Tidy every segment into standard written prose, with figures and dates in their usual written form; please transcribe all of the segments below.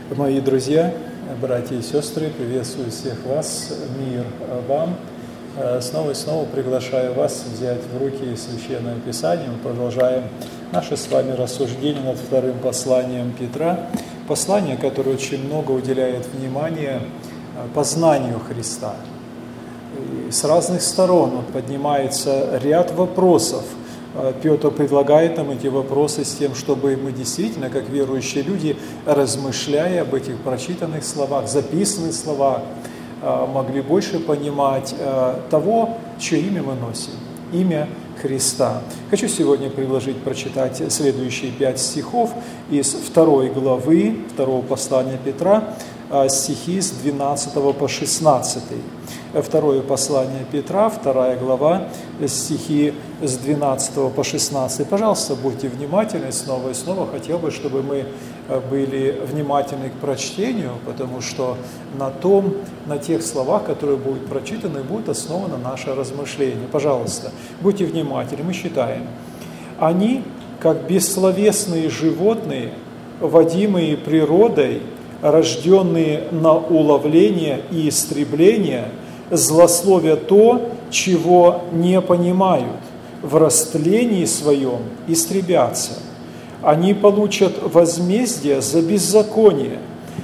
Мои друзья, братья и сестры, приветствую всех вас, мир вам. Снова и снова приглашаю вас взять в руки Священное Писание. Мы продолжаем наше с вами рассуждение над вторым посланием Петра. Послание, которое очень много уделяет внимания познанию Христа. И с разных сторон поднимается ряд вопросов. Петр предлагает нам эти вопросы с тем, чтобы мы действительно, как верующие люди, размышляя об этих прочитанных словах, записанных словах, могли больше понимать того, чье имя мы носим, имя Христа. Хочу сегодня предложить прочитать следующие 5 стихов из 2 главы 2 послания Петра, стихи с 12 по 16. Второе послание Петра, 2 глава, стихи с 12 по 16. Пожалуйста, будьте внимательны снова и снова. Хотел бы, чтобы мы были внимательны к прочтению, потому что на тех словах, которые будут прочитаны, будет основано наше размышление. Пожалуйста, будьте внимательны. Мы считаем. Они, как бессловесные животные, водимые природой, рожденные на уловление и истребление, злословят то, чего не понимают, в растлении своем истребятся. Они получат возмездие за беззаконие,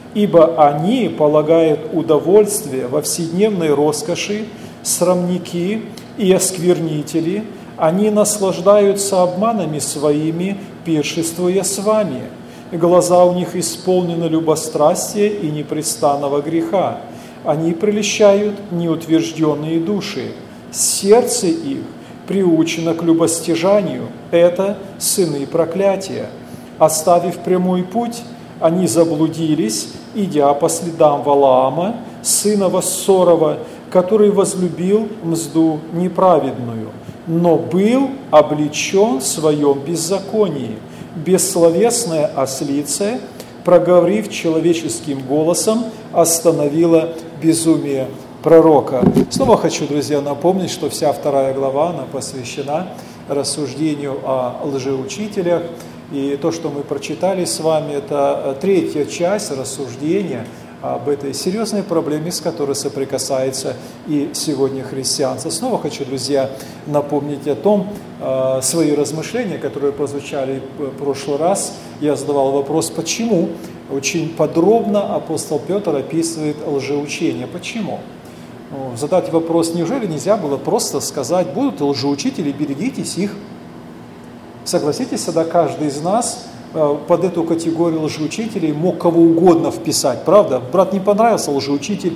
ибо они полагают удовольствие во вседневной роскоши, срамники и осквернители, они наслаждаются обманами своими, пиршествуя с вами. Глаза у них исполнены любострастия и непрестанного греха. Они прельщают неутвержденные души. Сердце их приучено к любостяжанию. Это сыны проклятия. Оставив прямой путь, они заблудились, идя по следам Валаама, сына Вассорова, который возлюбил мзду неправедную, но был облечен в своем беззаконии. Бессловесная ослица, проговорив человеческим голосом, остановила безумие пророка. Снова хочу, друзья, напомнить, что вся 2 глава, она посвящена рассуждению о лжеучителях. И то, что мы прочитали с вами, это 3-я часть рассуждения об этой серьезной проблеме, с которой соприкасается и сегодня христианство. Снова хочу, друзья, напомнить о том, свои размышления, которые прозвучали в прошлый раз. Я задавал вопрос, почему очень подробно апостол Петр описывает лжеучение. Почему? Задать вопрос, неужели нельзя было просто сказать, будут лжеучители, берегитесь их? Согласитесь, тогда каждый из нас под эту категорию лжеучителей мог кого угодно вписать, правда? Брат, не понравился лжеучитель,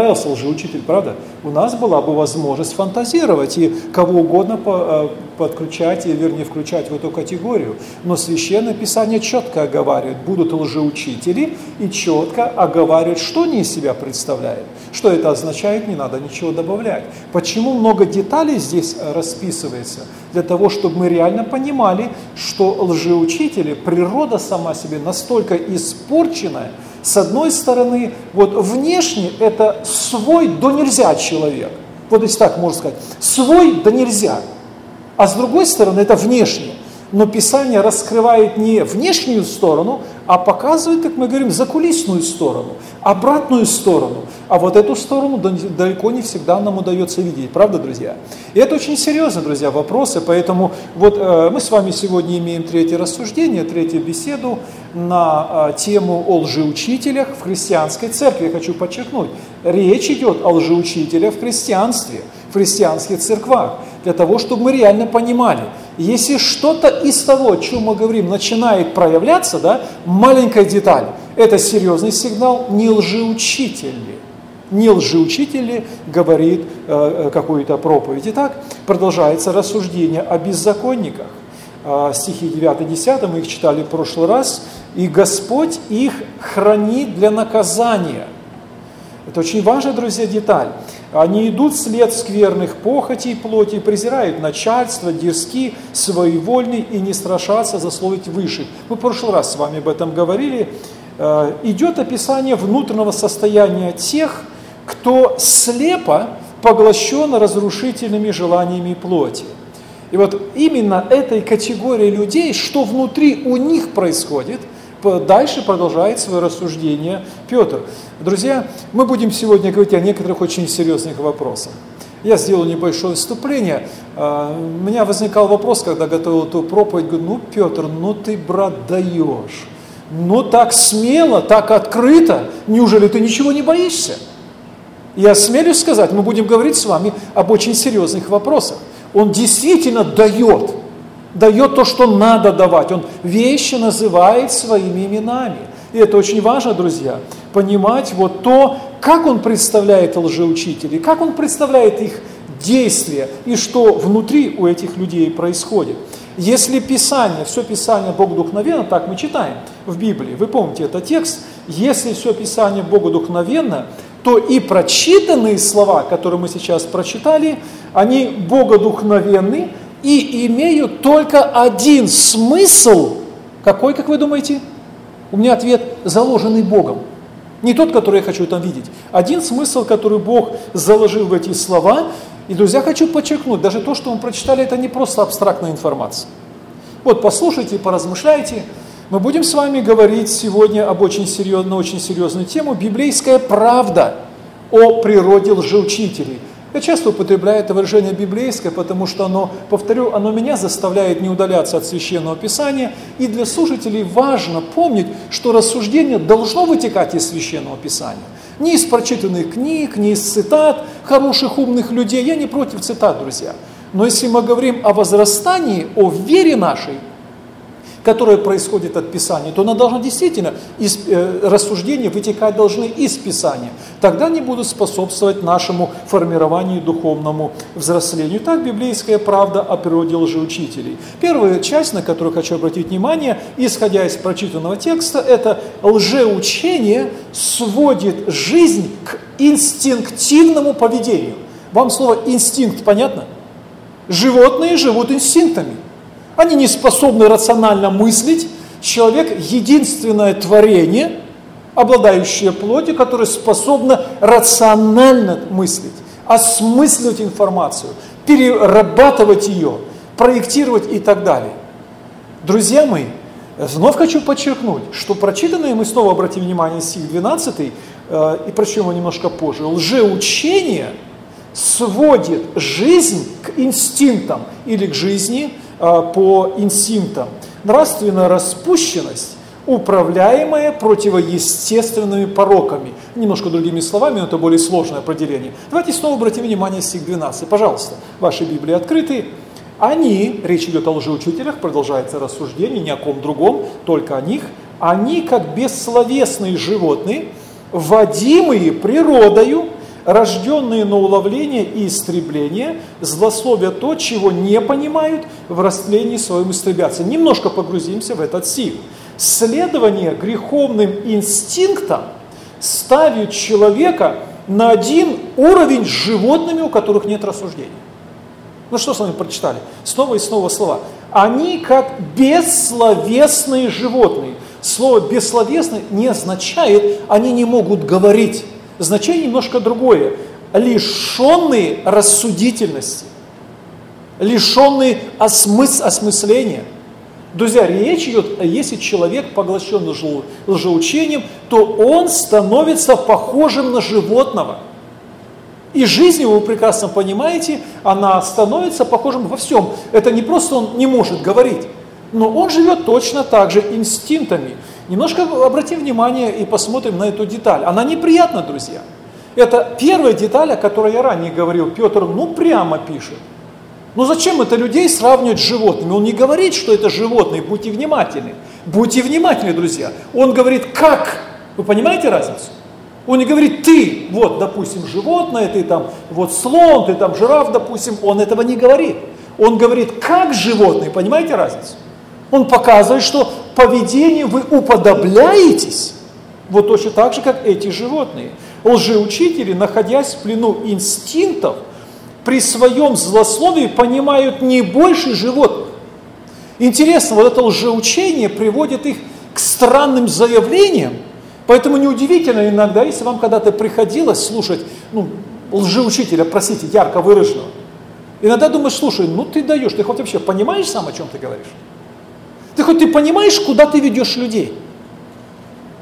правда? У нас была бы возможность фантазировать и кого угодно подключать, включать в эту категорию. Но Священное Писание четко оговаривает, будут лжеучители, и четко оговаривает, что они из себя представляют. Что это означает, не надо ничего добавлять. Почему много деталей здесь расписывается? Для того, чтобы мы реально понимали, что лжеучители, природа сама себе настолько испорченная. С одной стороны, вот внешне это свой до нельзя человек. Вот если так можно сказать, свой да нельзя. А с другой стороны, это внешне. Но Писание раскрывает не внешнюю сторону, а показывает, как мы говорим, закулисную сторону, обратную сторону. А вот эту сторону далеко не всегда нам удается видеть. Правда, друзья? И это очень серьезно, друзья, вопросы. Поэтому вот мы с вами сегодня имеем 3-е рассуждение, 3-ю беседу на тему о лжеучителях в христианской церкви. Я хочу подчеркнуть, речь идет о лжеучителях в христианстве, в христианских церквах. Для того, чтобы мы реально понимали, если что-то из того, о чем мы говорим, начинает проявляться, да, маленькая деталь, это серьезный сигнал, не лжеучитель говорит какую-то проповедь. Итак, продолжается рассуждение о беззаконниках. Стихи 9-10 мы их читали в прошлый раз. «И Господь их хранит для наказания». Это очень важная, друзья, деталь. Они идут вслед скверных похотей плоти, презирают начальство, дерзки, своевольны и не страшатся засловить высших. Мы в прошлый раз с вами об этом говорили. Идет описание внутреннего состояния тех, кто слепо поглощен разрушительными желаниями плоти. И вот именно этой категории людей, что внутри у них происходит, Дальше продолжает свое рассуждение Петр. Друзья, мы будем сегодня говорить о некоторых очень серьезных вопросах. Я сделал небольшое вступление. У меня возникал вопрос, когда готовил эту проповедь, говорю, Петр, ты, брат, даешь. Так смело, так открыто, неужели ты ничего не боишься? Я осмелюсь сказать, мы будем говорить с вами об очень серьезных вопросах. Он действительно дает то, что надо давать. Он вещи называет своими именами. И это очень важно, друзья, понимать то, как он представляет лжеучителей, как он представляет их действия и что внутри у этих людей происходит. Если Писание, все Писание богодухновенно, так мы читаем в Библии, вы помните этот текст, если все Писание богодухновенно, то и прочитанные слова, которые мы сейчас прочитали, они богодухновенны и имеют только один смысл. Какой, как вы думаете? У меня ответ – заложенный Богом. Не тот, который я хочу там видеть. Один смысл, который Бог заложил в эти слова. И, друзья, хочу подчеркнуть, даже то, что мы прочитали, это не просто абстрактная информация. Послушайте, поразмышляйте. Мы будем с вами говорить сегодня об очень серьезную тему – библейская правда о природе лжеучителей. Я часто употребляю это выражение библейское, потому что оно меня заставляет не удаляться от Священного Писания. И для слушателей важно помнить, что рассуждение должно вытекать из Священного Писания. Не из прочитанных книг, не из цитат хороших, умных людей. Я не против цитат, друзья. Но если мы говорим о возрастании, о вере нашей, которое происходит от Писания, то она должна действительно, рассуждения вытекать должны из Писания. Тогда они будут способствовать нашему формированию, духовному взрослению. Так, библейская правда о природе лжеучителей. Первая часть, на которую хочу обратить внимание, исходя из прочитанного текста, это лжеучение сводит жизнь к инстинктивному поведению. Вам слово «инстинкт» понятно? Животные живут инстинктами. Они не способны рационально мыслить. Человек – единственное творение, обладающее плотью, которое способно рационально мыслить, осмысливать информацию, перерабатывать ее, проектировать и так далее. Друзья мои, вновь хочу подчеркнуть, что прочитанное, мы снова обратим внимание, стих 12, и прочтем его немножко позже, лжеучение сводит жизнь к инстинктам или к жизни по инстинктам. Нравственная распущенность, управляемая противоестественными пороками. Немножко другими словами, но это более сложное определение. Давайте снова обратим внимание на стих 12. Пожалуйста, ваши Библии открыты. Они, речь идет о лжеучителях, продолжается рассуждение, ни о ком другом, только о них. Они, как бессловесные животные, водимые природою, рожденные на уловление и истребление, злословят то, чего не понимают, в растлении своем истребятся. Немножко погрузимся в этот стих. Следование греховным инстинктам ставит человека на один уровень с животными, у которых нет рассуждения. Что с вами прочитали? Снова и снова слова. Они как бессловесные животные. Слово «бессловесный» не означает, они не могут говорить. Значение немножко другое. Лишенные рассудительности, лишенные осмысления. Друзья, речь идет, если человек поглощен лжеучением, то он становится похожим на животного. И жизнь его, вы прекрасно понимаете, она становится похожим во всем. Это не просто он не может говорить, но он живет точно так же инстинктами. Немножко обратим внимание и посмотрим на эту деталь. Она неприятна, друзья. Это первая деталь, о которой я ранее говорил. Петр, прямо пишет. Зачем это людей сравнивать с животными? Он не говорит, что это животные, будьте внимательны. Будьте внимательны, друзья. Он говорит, как? Вы понимаете разницу? Он не говорит, ты, допустим, животное, ты там, слон, ты там жираф, допустим. Он этого не говорит. Он говорит, как животные, понимаете разницу? Он показывает, что поведение вы уподобляетесь, точно так же, как эти животные. Лжеучители, находясь в плену инстинктов, при своем злословии понимают не больше животных. Интересно, это лжеучение приводит их к странным заявлениям, поэтому неудивительно иногда, если вам когда-то приходилось слушать лжеучителя, простите, ярко выраженного, иногда думаешь, слушай, ты даешь, ты хоть вообще понимаешь сам, о чем ты говоришь? Ты понимаешь, куда ты ведешь людей?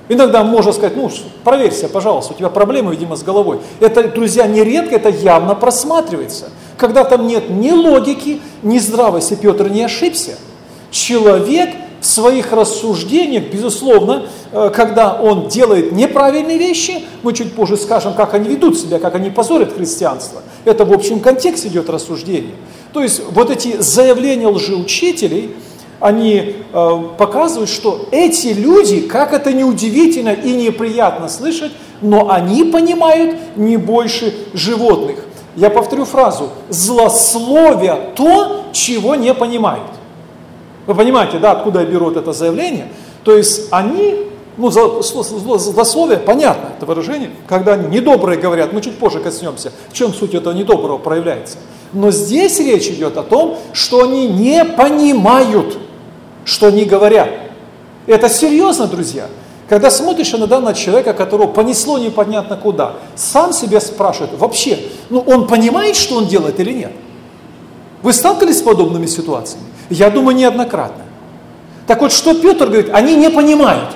Иногда можно сказать, проверься, пожалуйста, у тебя проблемы, видимо, с головой. Это, друзья, нередко, это явно просматривается. Когда там нет ни логики, ни здравости, Петр не ошибся. Человек в своих рассуждениях, безусловно, когда он делает неправильные вещи, мы чуть позже скажем, как они ведут себя, как они позорят христианство. Это в общем контексте идет рассуждение. То есть вот эти заявления лжеучителей, они показывают, что эти люди, как это ни удивительно и неприятно слышать, но они понимают не больше животных. Я повторю фразу: злословя то, чего не понимают. Вы понимаете, да, откуда я беру это заявление? То есть они, злословие, понятно это выражение, когда они недобрые говорят, мы чуть позже коснемся, в чем суть этого недоброго проявляется. Но здесь речь идет о том, что они не понимают, что они говорят. Это серьезно, друзья. Когда смотришь иногда на человека, которого понесло непонятно куда, сам себя спрашивает, вообще, он понимает, что он делает или нет? Вы сталкивались с подобными ситуациями? Я думаю, неоднократно. Так вот, что Петр говорит? Они не понимают.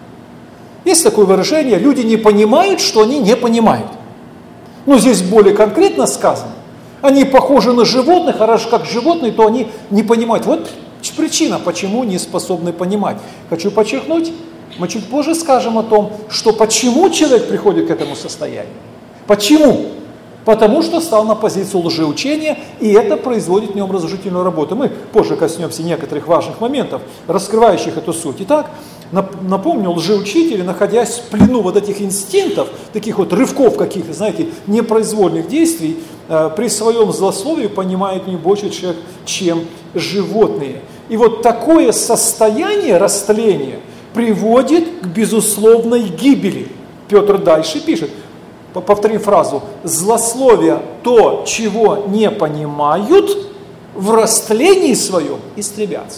Есть такое выражение, люди не понимают, что они не понимают. Здесь более конкретно сказано. Они похожи на животных, а раз как животные, то они не понимают. Вот причина, почему не способны понимать. Хочу подчеркнуть, мы чуть позже скажем о том, что почему человек приходит к этому состоянию. Почему? Потому что стал на позицию лжеучения, и это производит в нем разрушительную работу. Мы позже коснемся некоторых важных моментов, раскрывающих эту суть. Итак, напомню, лжеучители, находясь в плену вот этих инстинктов, таких вот рывков каких-то, знаете, непроизвольных действий, при своем злословии понимают не больше человек, чем животные. И вот такое состояние растления приводит к безусловной гибели. Петр дальше пишет, повторим фразу: злословие то, чего не понимают, в растлении своем истребятся.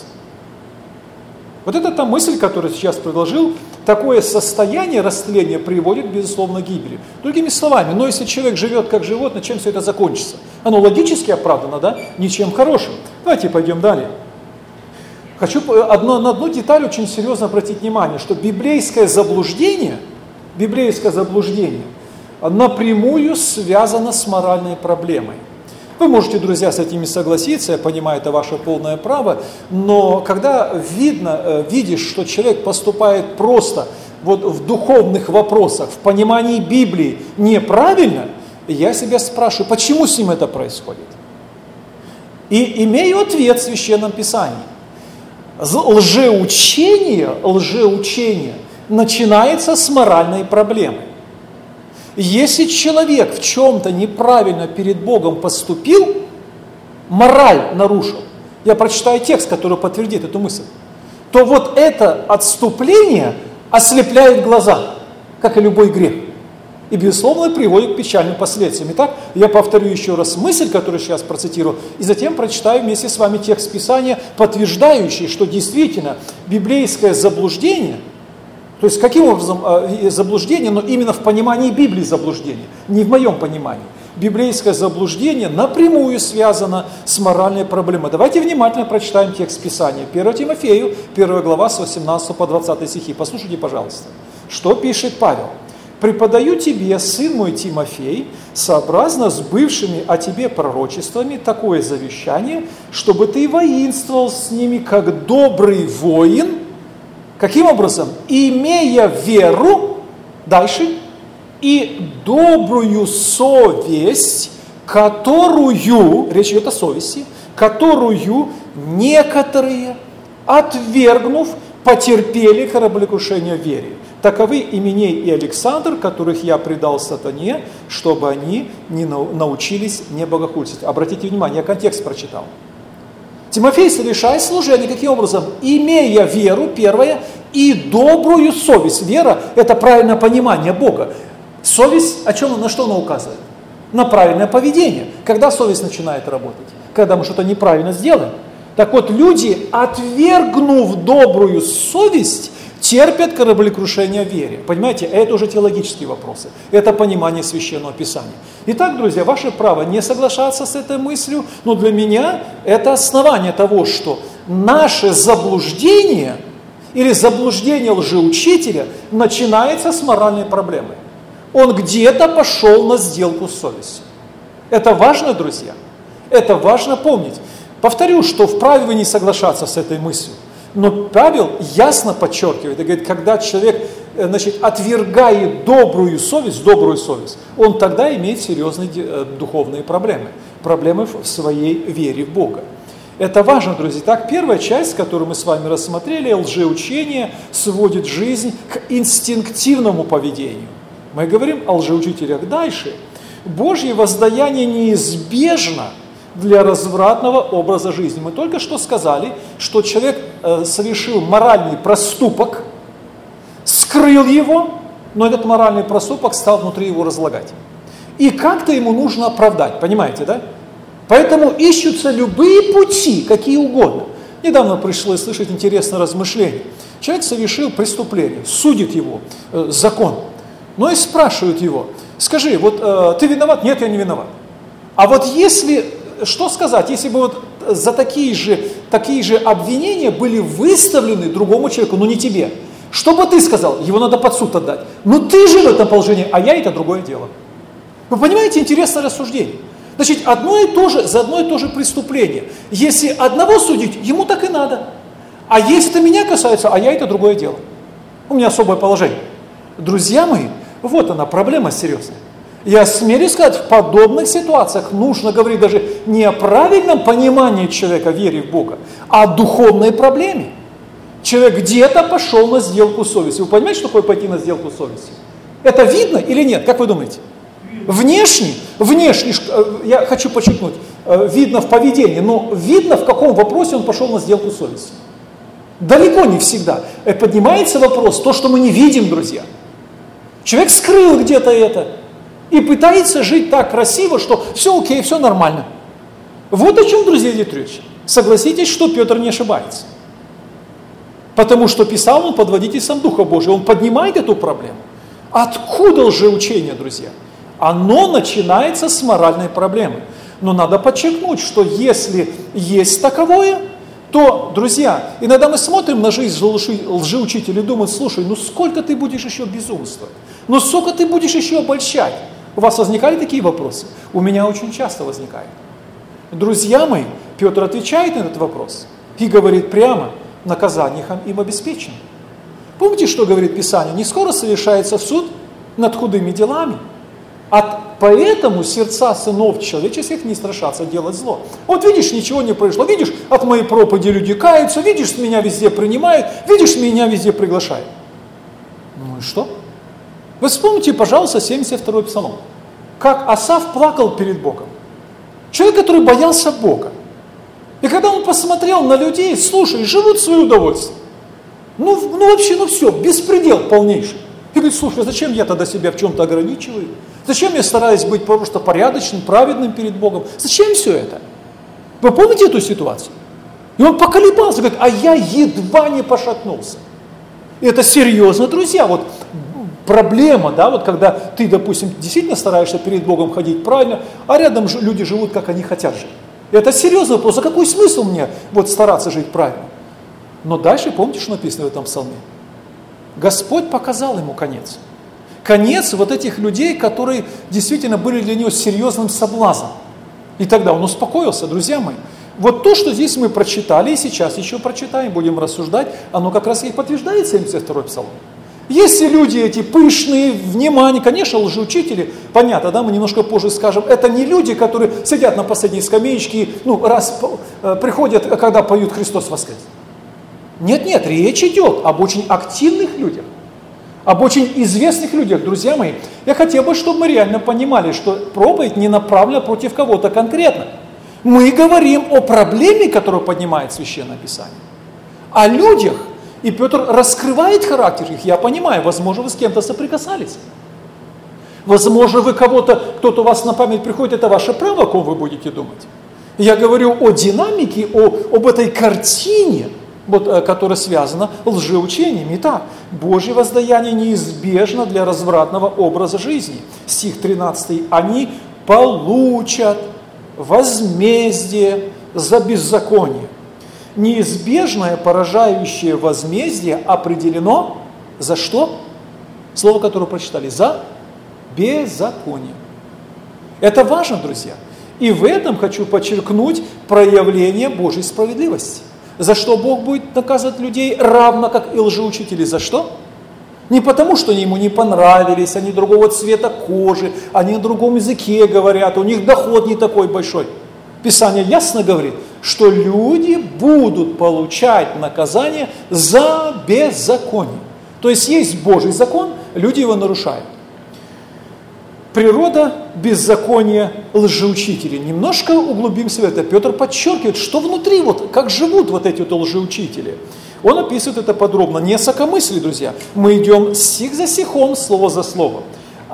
Вот это та мысль, которую я сейчас предложил. Такое состояние растления приводит, безусловно, к гибели. Другими словами, но если человек живет как животное, чем все это закончится? Оно логически оправдано, да? Ничем хорошим. Давайте пойдем далее. Хочу на одну деталь очень серьезно обратить внимание, что библейское заблуждение напрямую связано с моральной проблемой. Вы можете, друзья, с этими согласиться, я понимаю, это ваше полное право, но когда видишь, что человек поступает просто вот в духовных вопросах, в понимании Библии неправильно, я себя спрашиваю, почему с ним это происходит? И имею ответ в Священном Писании. Лжеучение начинается с моральной проблемы. Если человек в чем-то неправильно перед Богом поступил, мораль нарушил, я прочитаю текст, который подтвердит эту мысль, то вот это отступление ослепляет глаза, как и любой грех. И, безусловно, приводит к печальным последствиям. Итак, я повторю еще раз мысль, которую сейчас процитирую, и затем прочитаю вместе с вами текст Писания, подтверждающий, что действительно библейское заблуждение, то есть каким образом заблуждение, но именно в понимании Библии заблуждение, не в моем понимании. Библейское заблуждение напрямую связано с моральной проблемой. Давайте внимательно прочитаем текст Писания. 1 Тимофею, 1 глава, с 18 по 20 стихи. Послушайте, пожалуйста, что пишет Павел. «Преподаю тебе, сын мой Тимофей, сообразно с бывшими о тебе пророчествами, такое завещание, чтобы ты воинствовал с ними, как добрый воин». Каким образом? «Имея веру», дальше, «и добрую совесть, которую», речь идет о совести, «которую некоторые, отвергнув, потерпели кораблекрушение в вере. Таковы Именей и Александр, которых я предал сатане, чтобы они не научились не богохульствовать». Обратите внимание, я контекст прочитал. Тимофей совершает служение, каким образом? «Имея веру», первое, «и добрую совесть». Вера – это правильное понимание Бога. Совесть, на что она указывает? На правильное поведение. Когда совесть начинает работать? Когда мы что-то неправильно сделаем. Так вот, люди, отвергнув добрую совесть, терпят кораблекрушение в вере. Понимаете, это уже теологические вопросы. Это понимание Священного Писания. Итак, друзья, ваше право не соглашаться с этой мыслью, но для меня это основание того, что наше заблуждение или заблуждение лжеучителя начинается с моральной проблемы. Он где-то пошел на сделку с совестью. Это важно, друзья. Это важно помнить. Повторю, что вправе вы не соглашаться с этой мыслью. Но Павел ясно подчеркивает и говорит, когда человек отвергает добрую совесть, он тогда имеет серьезные духовные проблемы. Проблемы в своей вере в Бога. Это важно, друзья. Так, первая часть, которую мы с вами рассмотрели, лжеучение сводит жизнь к инстинктивному поведению. Мы говорим о лжеучителях дальше. Божье воздаяние неизбежно для развратного образа жизни. Мы только что сказали, что человек совершил моральный проступок, скрыл его, но этот моральный проступок стал внутри его разлагать. И как-то ему нужно оправдать, понимаете, да? Поэтому ищутся любые пути, какие угодно. Недавно пришлось слышать интересное размышление. Человек совершил преступление, судит его закон, но и спрашивают его, скажи, вот ты виноват? Нет, я не виноват. А вот если, что сказать, если бы вот за такие же обвинения были выставлены другому человеку, но не тебе, что бы ты сказал? Его надо под суд отдать. Но ты же в этом положении, а я это другое дело. Вы понимаете, интересное рассуждение. Значит, за одно и то же преступление. Если одного судить, ему так и надо. А если это меня касается, а я это другое дело. У меня особое положение. Друзья мои, вот она, проблема серьезная. Я смею сказать, в подобных ситуациях нужно говорить даже не о правильном понимании человека веры в Бога, а о духовной проблеме. Человек где-то пошел на сделку с совестью. Вы понимаете, что такое пойти на сделку с совестью? Это видно или нет? Как вы думаете? Внешне, я хочу подчеркнуть, видно в поведении, но видно, в каком вопросе он пошел на сделку с совестью. Далеко не всегда. Поднимается вопрос, то, что мы не видим, друзья. Человек скрыл где-то это и пытается жить так красиво, что все окей, все нормально. Вот о чем, друзья, идет речь. Согласитесь, что Петр не ошибается. Потому что писал он под водительством Духа Божьего, он поднимает эту проблему. Откуда лжеучение, друзья? Оно начинается с моральной проблемы. Но надо подчеркнуть, что если есть таковое, то, друзья, иногда мы смотрим на жизнь лжеучителя и думаем, слушай, ну сколько ты будешь еще безумствовать? Ну сколько ты будешь еще обольщать? У вас возникали такие вопросы? У меня очень часто возникает. Друзья мои, Петр отвечает на этот вопрос и говорит прямо, наказание им обеспечено. Помните, что говорит Писание? Не скоро совершается суд над худыми делами. Поэтому сердца сынов человеческих не страшатся делать зло. Вот видишь, ничего не произошло. Видишь, от моей проповеди люди каются. Видишь, меня везде принимают. Видишь, меня везде приглашают. Ну и что? Вы вспомните, пожалуйста, 72-й псалом. Как Асаф плакал перед Богом. Человек, который боялся Бога. И когда он посмотрел на людей, слушай, живут в свое удовольствие. Ну все, беспредел полнейший. И говорит, слушай, а зачем я тогда себя в чем-то ограничиваю? Зачем я стараюсь быть просто порядочным, праведным перед Богом? Зачем все это? Вы помните эту ситуацию? И он поколебался, говорит, а я едва не пошатнулся. И это серьезно, друзья, вот проблема, да, вот когда ты, допустим, действительно стараешься перед Богом ходить правильно, а рядом люди живут, как они хотят жить. И это серьезный вопрос, а какой смысл мне вот стараться жить правильно? Но дальше, помните, что написано в этом псалме? Господь показал ему конец. Конец вот этих людей, которые действительно были для него серьезным соблазном. И тогда он успокоился, друзья мои. Вот то, что здесь мы прочитали, и сейчас еще прочитаем, будем рассуждать, оно как раз и подтверждает 72-й псалом. Если люди эти пышные, внимание, конечно, лжеучители, понятно, да, мы немножко позже скажем, это не люди, которые сидят на последней скамеечке и приходят, когда поют «Христос воскрес». Нет, речь идет об очень активных людях, об очень известных людях, друзья мои. Я хотел бы, чтобы мы реально понимали, что проповедь не направлена против кого-то конкретно. Мы говорим о проблеме, которую поднимает Священное Писание, о людях, и Петр раскрывает характер их. Я понимаю, возможно, вы с кем-то соприкасались. Возможно, кто-то у вас на память приходит, это ваше право, о ком вы будете думать. Я говорю о динамике, об этой картине, которая связана с лжеучением. Итак, Божье воздаяние неизбежно для развратного образа жизни. Стих 13. Они получат возмездие за беззаконие. Неизбежное поражающее возмездие определено за что? Слово, которое прочитали, за беззаконие. Это важно, друзья. И в этом хочу подчеркнуть проявление Божьей справедливости. За что Бог будет наказывать людей, равно как и лжеучители. За что? Не потому, что они ему не понравились, они другого цвета кожи, они на другом языке говорят, у них доход не такой большой. Писание ясно говорит, что люди будут получать наказание за беззаконие. То есть Божий закон, люди его нарушают. Природа беззакония лжеучителей. Немножко углубимся в это. Петр подчеркивает, что внутри, как живут эти лжеучители. Он описывает это подробно. Не сокомыслие, друзья. Мы идем стих за стихом, слово за словом.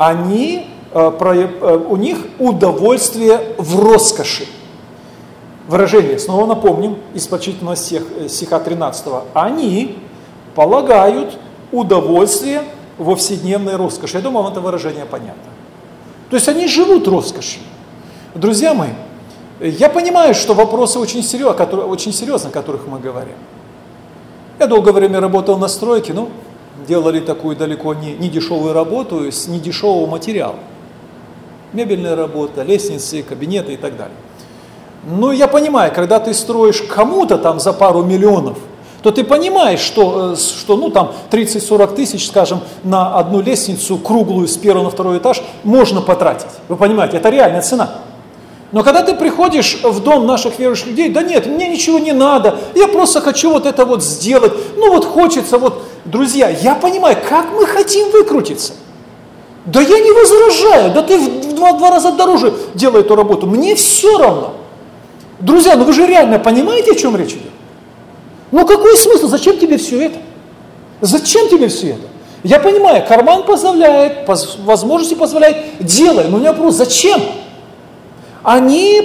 У них удовольствие в роскоши. Выражение, снова напомним, из прочитанного стиха 13. Они полагают удовольствие во вседневной роскоши. Я думаю, вам это выражение понятно. То есть они живут роскошью. Друзья мои, я понимаю, что вопросы очень серьезные, о которых мы говорим. Я долгое время работал на стройке, делали такую далеко не дешевую работу с недешевого материала. Мебельная работа, лестницы, кабинеты и так далее. Я понимаю, когда ты строишь кому-то там за пару миллионов, то ты понимаешь, что 30-40 тысяч, скажем, на одну лестницу круглую с первого на второй этаж можно потратить. Вы понимаете, это реальная цена. Но когда ты приходишь в дом наших верующих людей, да нет, мне ничего не надо, я просто хочу это сделать, хочется, друзья, я понимаю, как мы хотим выкрутиться. Да я не возражаю, да ты в два раза дороже делай эту работу, мне все равно. Друзья, вы же реально понимаете, о чем речь идет? Какой смысл? Зачем тебе все это? Зачем тебе все это? Я понимаю, карман позволяет, возможности позволяет, делай. Но у меня вопрос, зачем? Они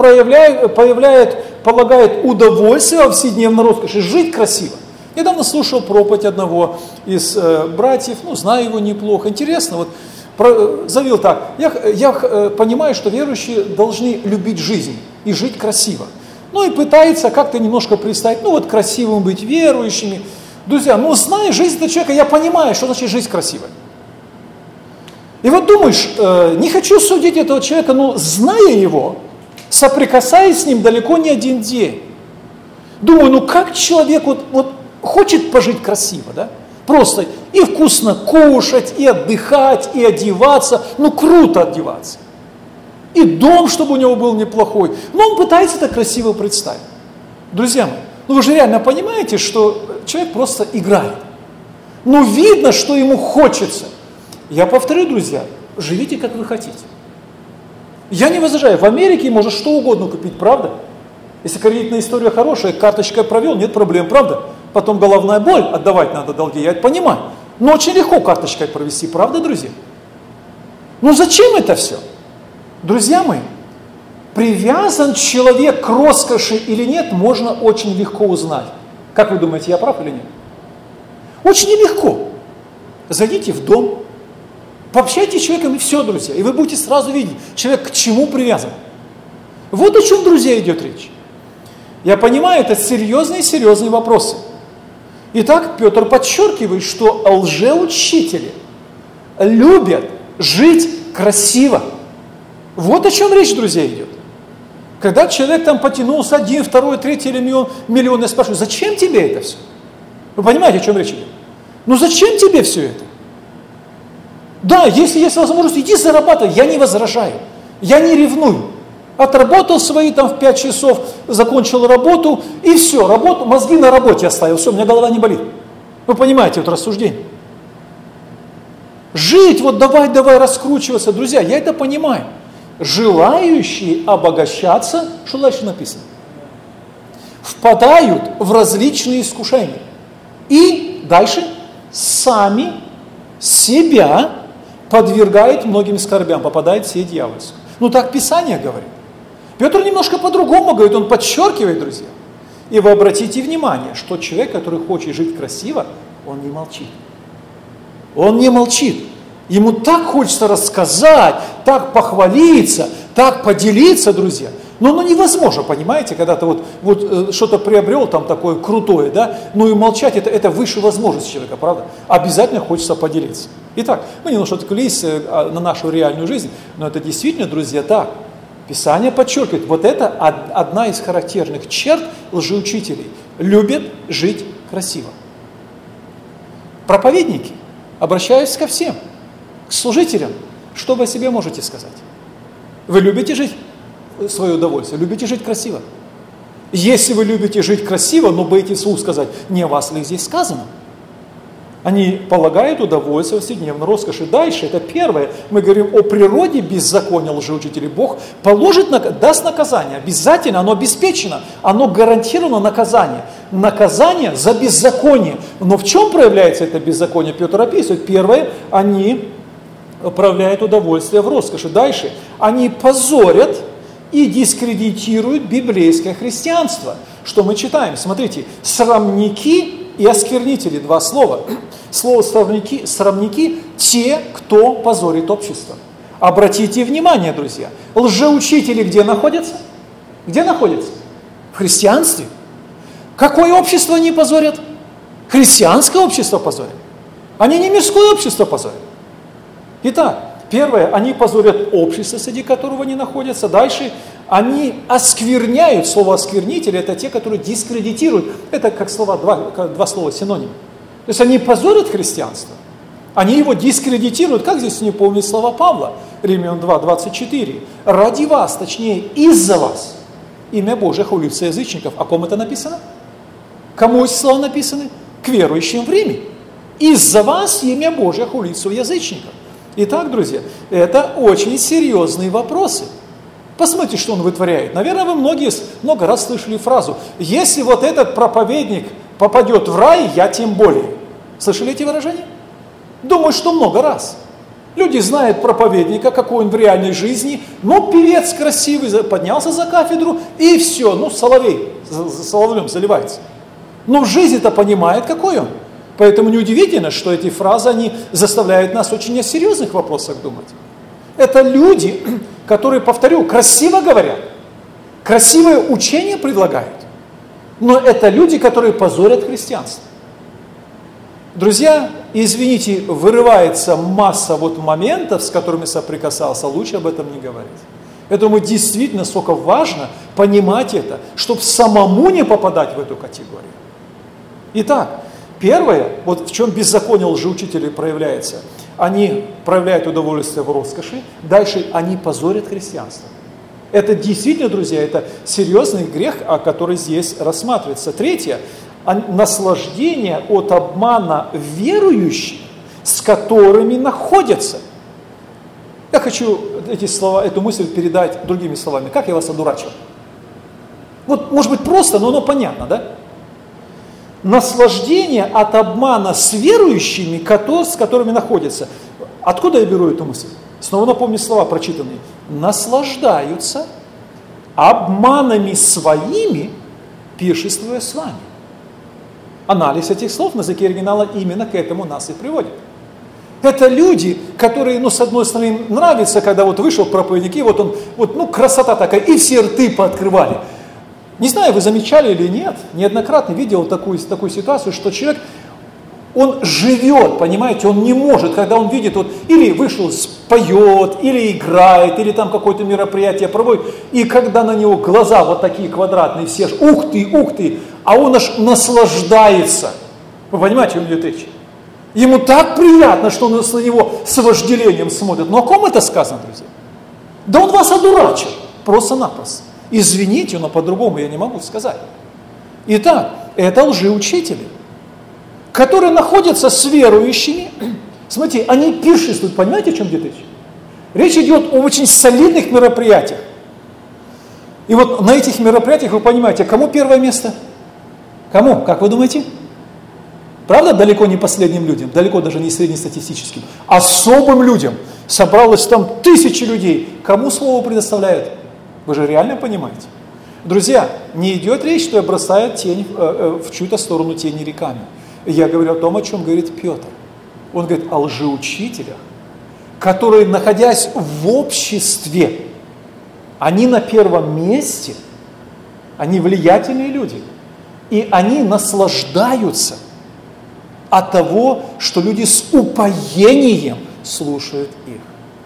полагают удовольствие во вседневной роскоши, жить красиво. Недавно слушал проповедь одного из братьев, знаю его неплохо. Интересно, заявил так, я понимаю, что верующие должны любить жизнь и жить красиво. И пытается как-то немножко представить, красивым быть верующими. Друзья, зная жизнь этого человека, я понимаю, что значит жизнь красивая. И думаешь, не хочу судить этого человека, но зная его, соприкасаясь с ним далеко не один день. Думаю, как человек хочет пожить красиво, да? Просто и вкусно кушать, и отдыхать, и одеваться, круто одеваться. И дом, чтобы у него был неплохой. Но он пытается это красиво представить. Друзья мои, вы же реально понимаете, что человек просто играет. Видно, что ему хочется. Я повторю, друзья, живите, как вы хотите. Я не возражаю, в Америке можно что угодно купить, правда? Если кредитная история хорошая, карточкой провел, нет проблем, правда? Потом головная боль, отдавать надо долги, я это понимаю. Но очень легко карточкой провести, правда, друзья? Зачем это все? Друзья мои, привязан человек к роскоши или нет, можно очень легко узнать. Как вы думаете, я прав или нет? Очень легко. Зайдите в дом, пообщайтесь с человеком и все, друзья. И вы будете сразу видеть, человек к чему привязан. Вот о чем, друзья, идет речь. Я понимаю, это серьезные вопросы. Итак, Петр подчеркивает, что лжеучители любят жить красиво. Вот о чем речь, друзья, идет. Когда человек потянулся 1, 2, 3 или миллион, я спрашиваю, зачем тебе это все? Вы понимаете, о чем речь идет? Зачем тебе все это? Да, если есть возможность, иди зарабатывай, я не возражаю, я не ревную. Отработал свои в 5 часов, закончил работу, и все, мозги на работе оставил, все, у меня голова не болит. Вы понимаете рассуждение? Жить, давай раскручиваться, друзья, я это понимаю. Желающие обогащаться, что дальше написано? Впадают в различные искушения. И дальше сами себя подвергают многим скорбям, попадает в сеть дьявольскую. Так Писание говорит. Петр немножко по-другому говорит, он подчеркивает, друзья. И вы обратите внимание, что человек, который хочет жить красиво, он не молчит. Он не молчит. Ему так хочется рассказать, так похвалиться, так поделиться, друзья. Но оно невозможно, понимаете, когда ты вот что-то приобрел там такое крутое, да, ну и молчать это выше возможности человека, правда? Обязательно хочется поделиться. Итак, мы немножко отклеились на нашу реальную жизнь, но это действительно, друзья, так. Писание подчеркивает, вот это одна из характерных черт лжеучителей. Любят жить красиво. Проповедники, обращаюсь ко всем, к служителям, что вы о себе можете сказать? Вы любите жить в свое удовольствие, любите жить красиво. Если вы любите жить красиво, но боитесь вслух сказать, не о вас ли здесь сказано? Они полагают удовольствие в вседневной роскоши. Дальше, это первое, мы говорим о природе беззакония лжеучителей. Бог даст наказание, обязательно, оно обеспечено, оно гарантировано наказание. Наказание за беззаконие. Но в чем проявляется это беззаконие? Петр описывает. Первое, они проявляют удовольствие в роскоши. Дальше, они позорят и дискредитируют библейское христианство. Что мы читаем? Смотрите, срамники и осквернители, два слова. Слово срамники – те, кто позорит общество. Обратите внимание, друзья, лжеучители где находятся? Где находятся? В христианстве. Какое общество они позорят? Христианское общество позорят. Они не мирское общество позорят. Итак, первое, они позорят общество, среди которого они находятся. Дальше они оскверняют, слово осквернители, это те, которые дискредитируют. Это как два слова синонимы. То есть они позорят христианство, они его дискредитируют. Как здесь не помнить слова Павла? Римлян 2:24. Ради вас, точнее из-за вас, имя Божие хулится язычников. О ком это написано? Кому эти слова написаны? К верующим в Риме. Из-за вас имя Божие хулится у язычников. Итак, друзья, это очень серьезные вопросы. Посмотрите, что он вытворяет. Наверное, вы много раз слышали фразу: если вот этот проповедник попадет в рай, я тем более. Слышали эти выражения? Думаю, что много раз. Люди знают проповедника, какой он в реальной жизни, но певец красивый, поднялся за кафедру, и все, соловей, соловьем заливается. Но в жизни-то понимает, какой он. Поэтому неудивительно, что эти фразы, они заставляют нас очень о серьезных вопросах думать. Это люди, которые, повторю, красиво говорят, красивое учение предлагают, но это люди, которые позорят христианство. Друзья, извините, вырывается масса моментов, с которыми соприкасался, лучше об этом не говорить. Поэтому действительно, сколько важно понимать это, чтобы самому не попадать в эту категорию. Итак, первое, в чем беззаконие лжеучителей проявляется. Они проявляют удовольствие в роскоши, дальше они позорят христианство. Это действительно, друзья, это серьезный грех, который здесь рассматривается. Третье, наслаждение от обмана верующих, с которыми находятся. Я хочу эту мысль передать другими словами. Как я вас одурачил? Может быть просто, но оно понятно, да? Наслаждение от обмана с верующими, с которыми находятся. Откуда я беру эту мысль? Снова напомню слова прочитанные. Наслаждаются обманами своими, пиршествуя с вами. Анализ этих слов на языке оригинала именно к этому нас и приводит. Это люди, которые, с одной стороны, нравится, когда вышел проповедник, и красота такая, и все рты пооткрывали. Не знаю, вы замечали или нет, неоднократно видел такую ситуацию, что человек, он живет, понимаете, он не может, когда он видит, или вышел, поет, или играет, или там какое-то мероприятие проводит, и когда на него глаза такие квадратные, все аж ух ты, а он аж наслаждается. Вы понимаете, о чем идет речь? Ему так приятно, что он на него с вожделением смотрит. Но о ком это сказано, друзья? Да он вас одурачил, просто-напросто. Извините, но по-другому я не могу сказать. Итак, это лжеучители, которые находятся с верующими. Смотрите, они пиршествуют. Понимаете, о чем идет речь? Речь идет о очень солидных мероприятиях. И на этих мероприятиях, вы понимаете, кому первое место? Кому? Как вы думаете? Правда, далеко не последним людям, далеко даже не среднестатистическим. Особым людям. Собралось там тысячи людей. Кому слово предоставляют? Вы же реально понимаете? Друзья, не идет речь, что бросают тень в чью-то сторону тени реками. Я говорю о том, о чем говорит Петр. Он говорит о лжеучителях, которые, находясь в обществе, Они на первом месте, они влиятельные люди, и они наслаждаются от того, что люди с упоением слушают их.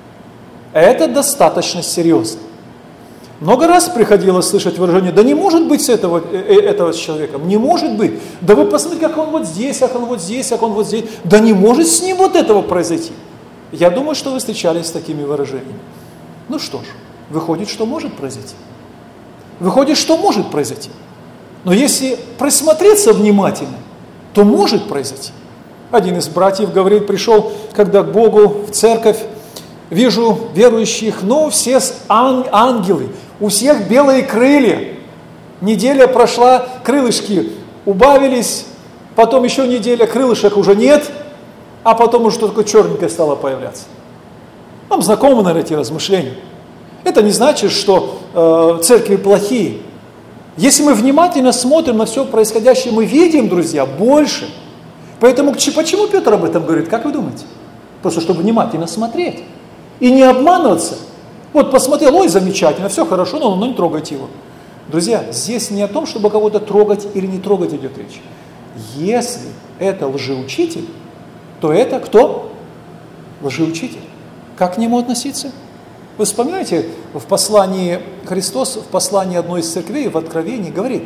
Это достаточно серьезно. Много раз приходилось слышать выражение: да не может быть с этого с человеком, не может быть. Да вы посмотрите, как он вот здесь, как он вот здесь, как он вот здесь. Да не может с ним вот этого произойти. Я думаю, что вы встречались с такими выражениями. Ну что ж, выходит, что может произойти. Выходит, что может произойти. Но если присмотреться внимательно, то может произойти. Один из братьев говорит: пришел когда к Богу в церковь, вижу верующих, все ангелы, у всех белые крылья. Неделя прошла, крылышки убавились, потом еще неделя, крылышек уже нет, а потом уже что-то такое черненькое стало появляться. Нам знакомы, наверное, эти размышления. Это не значит, что церкви плохие. Если мы внимательно смотрим на все происходящее, мы видим, друзья, больше. Поэтому почему Петр об этом говорит, как вы думаете? Просто чтобы внимательно смотреть и не обманываться. Вот посмотрел: ой, замечательно, все хорошо, но не трогайте его. Друзья, здесь не о том, чтобы кого-то трогать или не трогать идет речь. Если это лжеучитель, то это кто? Лжеучитель. Как к нему относиться? Вы вспоминаете, в послании Христос, в послании одной из церквей, в Откровении говорит: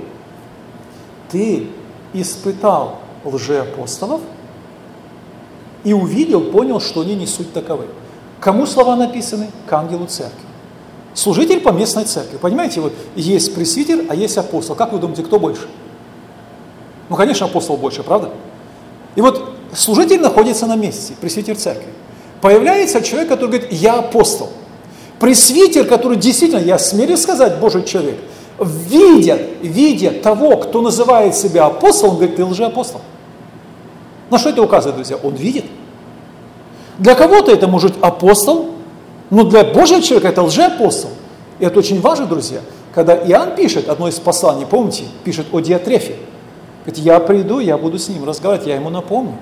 ты испытал лжеапостолов и увидел, понял, что они не суть таковы. Кому слова написаны? К ангелу церкви. Служитель по местной церкви. Понимаете, вот есть пресвитер, а есть апостол. Как вы думаете, кто больше? Ну, конечно, апостол больше, правда? И вот служитель находится на месте, пресвитер церкви. Появляется человек, который говорит: я апостол. Пресвитер, который действительно, я смеюсь сказать, Божий человек, видя того, кто называет себя апостолом, он говорит: ты лжеапостол. На что это указывает, друзья? Он видит. Для кого-то это может апостол, но для Божьего человека это лжеапостол. И это очень важно, друзья. Когда Иоанн пишет, одно из посланий, помните, пишет о Диатрефе. Говорит: я приду, я буду с ним разговаривать, я ему напомню.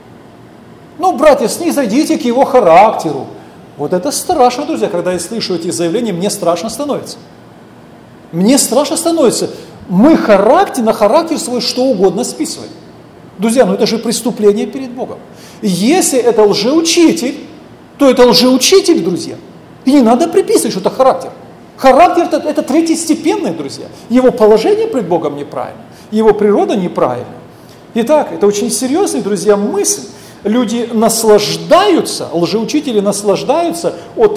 Ну, братья, снизойдите к его характеру. Вот это страшно, друзья, когда я слышу эти заявления, мне страшно становится. Мне страшно становится. Мы на характер свой что угодно списываем. Друзья, это же преступление перед Богом. Если это лжеучитель, то это лжеучитель, друзья. И не надо приписывать, что это характер. Характер это третьестепенный, друзья. Его положение пред Богом неправильно, его природа неправильна. Итак, это очень серьезная, друзья, мысль. Люди наслаждаются, лжеучители наслаждаются от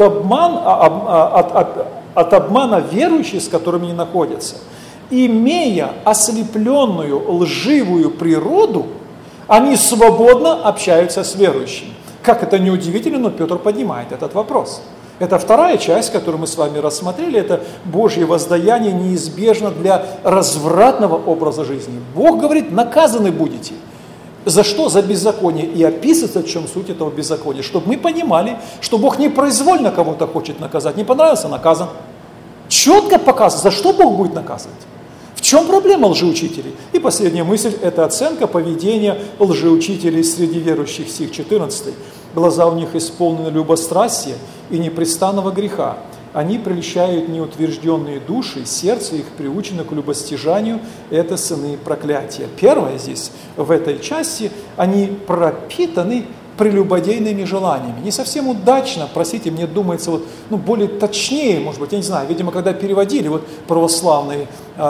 обмана верующих, с которыми они находятся. Имея ослепленную лживую природу, они свободно общаются с верующими. Как это не удивительно, но Петр поднимает этот вопрос. Это вторая часть, которую мы с вами рассмотрели, это Божье воздаяние неизбежно для развратного образа жизни. Бог говорит: наказаны будете. За что? За беззаконие. И описывается, в чем суть этого беззакония. Чтобы мы понимали, что Бог не произвольно кого-то хочет наказать. Не понравился — наказан. Четко показано, за что Бог будет наказывать. В чем проблема лжеучителей? И последняя мысль – это оценка поведения лжеучителей среди верующих, стих 14. Глаза у них исполнены любострастия и непрестанного греха. Они прельщают неутвержденные души, сердце их приучено к любостяжанию, это сыны проклятия. Первое здесь, в этой части, они пропитаны прелюбодейными желаниями. Не совсем удачно, простите, мне думается, более точнее, может быть, я не знаю, видимо, когда переводили православные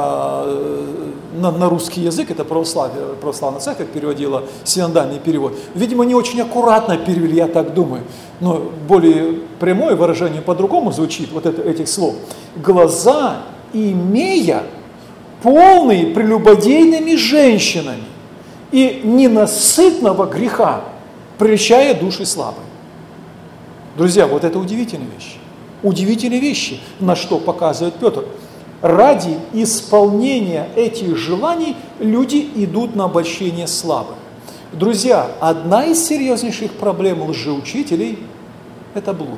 на русский язык, это православная церковь переводила синодальный перевод, видимо, не очень аккуратно перевели, я так думаю, но более прямое выражение по-другому звучит, этих слов. Глаза, имея, полные прелюбодейными женщинами и ненасытного греха, прельщая души слабые. Друзья, это удивительные вещи. Удивительные вещи, на что показывает Петр. Ради исполнения этих желаний люди идут на обольщение слабых. Друзья, одна из серьезнейших проблем лжеучителей – это блуд.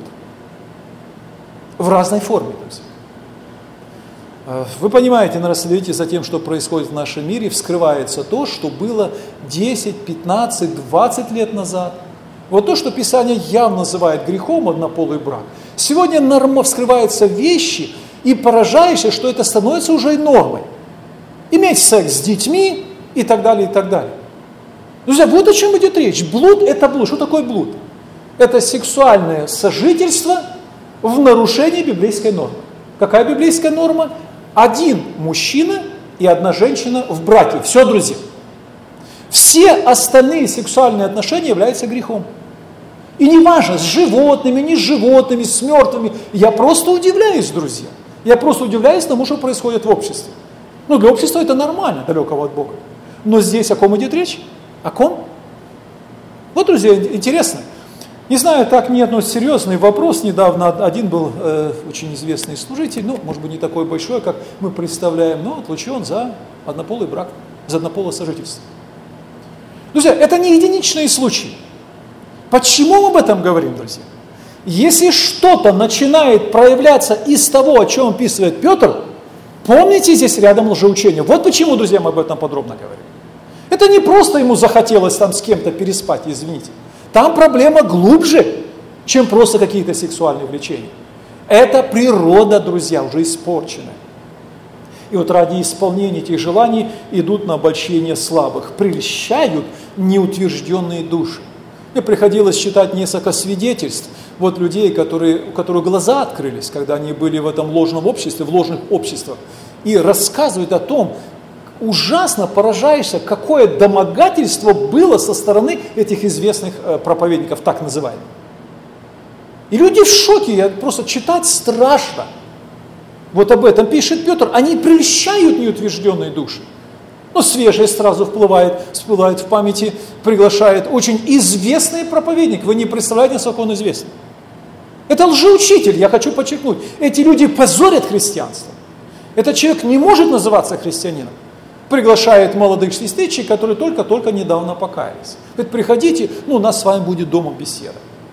В разной форме, друзья. Вы понимаете, наверное, следите за тем, что происходит в нашем мире, вскрывается то, что было 10, 15, 20 лет назад. То, что Писание явно называет грехом, однополый брак. Сегодня вскрываются вещи, и поражаешься, что это становится уже и нормой. Иметь секс с детьми и так далее, и так далее. Друзья, вот о чем идет речь. Блуд – это блуд. Что такое блуд? Это сексуальное сожительство в нарушении библейской нормы. Какая библейская норма? Один мужчина и одна женщина в браке. Все, друзья. Все остальные сексуальные отношения являются грехом. И не важно, с животными, не с животными, с мертвыми. Я просто удивляюсь, друзья. Я просто удивляюсь тому, что происходит в обществе. Ну, для общества это нормально, далекого от Бога. Но здесь о ком идет речь? О ком? Вот, друзья, интересно. Не знаю, так нет, но серьезный вопрос. Недавно один был очень известный служитель, ну, может быть, не такой большой, как мы представляем, но отлучен за однополый брак, за однополое сожительство. Друзья, это не единичные случаи. Почему мы об этом говорим, друзья? Если что-то начинает проявляться из того, о чем описывает Петр, помните, здесь рядом лжеучение. Вот почему, друзья, мы об этом подробно говорим. Это не просто ему захотелось там с кем-то переспать, извините. Там проблема глубже, чем просто какие-то сексуальные влечения. Это природа, друзья, уже испорченная. И вот ради исполнения этих желаний идут на обольщение слабых, прельщают неутвержденные души. Мне приходилось читать несколько свидетельств вот людей, у которых глаза открылись, когда они были в этом ложном обществе, в ложных обществах, и рассказывают о том, ужасно поражаешься, какое домогательство было со стороны этих известных проповедников, так называемых. И люди в шоке, просто читать страшно. Вот об этом пишет Петр. Они прельщают неутвержденные души. Но свежее сразу всплывает в памяти, приглашает очень известный проповедник. Вы не представляете, насколько он известный. Это лжеучитель, я хочу подчеркнуть. Эти люди позорят христианство. Этот человек не может называться христианином. Приглашает молодых священников, которые только-только недавно покаялись. Говорит, приходите, у нас с вами будет дома беседа.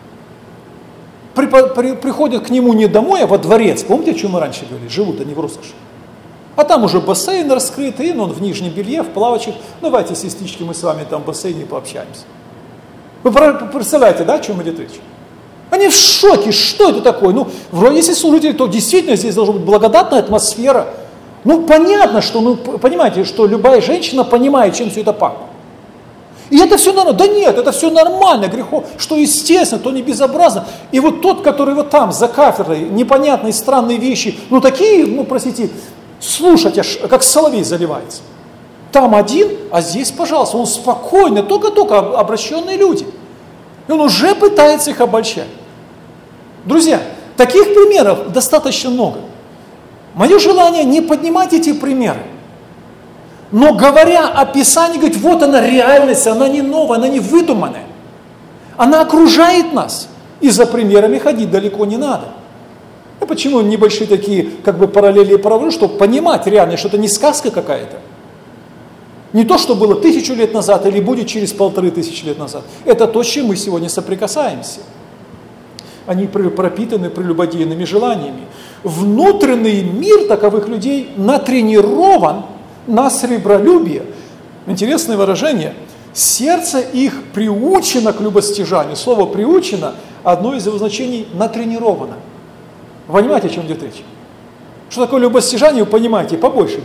Приходят к нему не домой, а во дворец. Помните, о чем мы раньше говорили? Живут они в роскоши. А там уже бассейн раскрытый, он в нижнем белье, в плавачих. Давайте, сестрички, мы с вами там в бассейне пообщаемся. Вы представляете, да, о чем идет речь? Они в шоке, что это такое? Вроде если служитель, то действительно здесь должна быть благодатная атмосфера. Понятно, что, понимаете, что любая женщина понимает, чем все это пахнет. И это все нормально. Да нет, это все нормально, грехов, что естественно, то не безобразно. И вот тот, который вот там, за кафедрой, непонятные, странные вещи, такие, простите, слушать, аж как соловей заливается. Там один, а здесь, пожалуйста, он спокойно, только-только обращенные люди. И он уже пытается их обольщать. Друзья, таких примеров достаточно много. Мое желание не поднимать эти примеры. Но говоря о Писании, говорить, вот она реальность, она не новая, она не выдуманная. Она окружает нас. И за примерами ходить далеко не надо. А почему небольшие такие параллели провожу, чтобы понимать реально, что это не сказка какая-то. Не то, что было 1000 лет назад или будет через 1500 лет назад. Это то, с чем мы сегодня соприкасаемся. Они пропитаны прелюбодейными желаниями. Внутренний мир таковых людей натренирован на сребролюбие. Интересное выражение. Сердце их приучено к любостяжанию. Слово «приучено» одно из его значений «натренировано». Вы понимаете, о чем идет речь? Что такое любостяжание, вы понимаете, побольше.